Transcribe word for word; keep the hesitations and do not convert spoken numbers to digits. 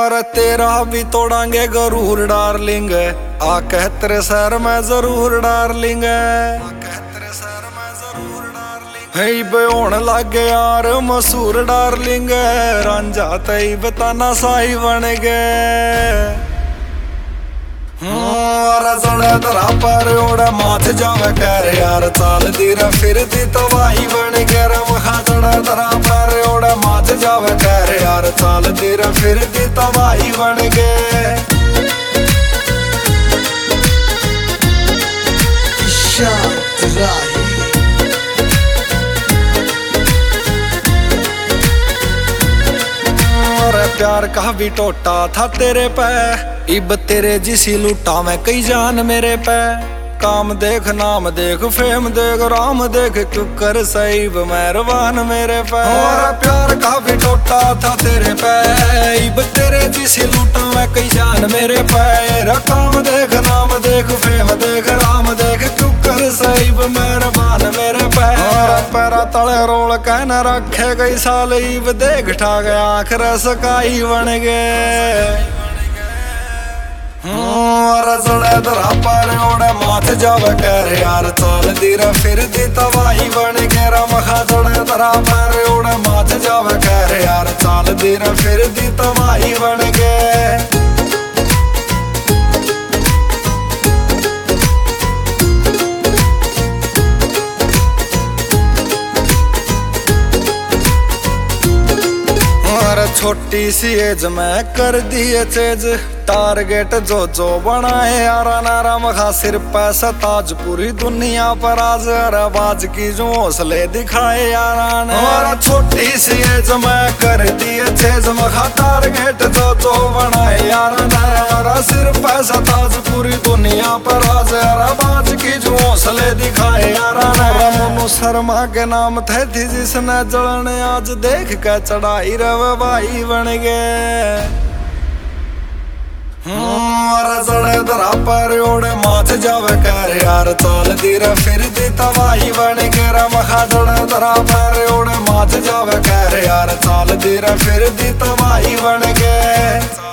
और तेरा भी तोड़ांगे गरूर डार्लिंग, आके तेरे शहर में जरूर डार्लिंग, होने लग गए यार मसूर डार्लिंग, रांझा तई बताना साई बन गए। धरा पर ओड़ा माथ जावे कर यार चाल दीरा फिर दी तबाही बन गया। रमखा चढ़ा धरा पर ओड़ा माथ जावे कर यार चाल दीरा फिर दी तबाही बन गए। प्यार का भी टोटा था तेरे पे, इब तेरे जिसी लूटा मैं कई जान मेरे पे। काम देख नाम देख फेम देख राम देख कुकर सईब मेहरबान मेरे पे। और प्यार का भी टोटा था तेरे पे, इब तेरे जिसी लूटा मैं कई जान मेरे पे। काम देख नाम देख फेम देख राम देख कुकर सईब मेहरबान मेरे पे। पैरा तले रोल कहना रखे कई साल, इब देख ठा गया आँख रसकाई बन गए। धरा पर ओड़े माथ जावे कर यार चाल दीरा फिर दी तबाही बन गया। रमखा चढ़े धरा पर ओड़े माथ जावे कर यार चाल दीरा फिर दी तबाही बन गए। छोटी सी एज में कर दिए चेज, टारगेट जो जो बनाए यारा नारा मखा सिर पैसा ताज पूरी दुनिया पर आज बाज की जो हौसले दिखाए यारा ने। और छोटी सी एज में कर दिए चेज मखा टारगेट जो जो बनाए यारा नारा सिर पैसा ताज पूरी दुनिया पर आज बाज की जो हौसले दिखाए यारा ने। मनु शर्मा के नाम थे थी जिसने जलने आज देख के चढ़ाई रवे भाई बन गए। धरा पर ओड़े माथ जावे कर यार चाल दीरा फिर दी तबाही बन गया। रमखा चढ़े धरा पर ओड़े माथ जावे कर यार चाल दीरा फिर दी तबाही बन गए।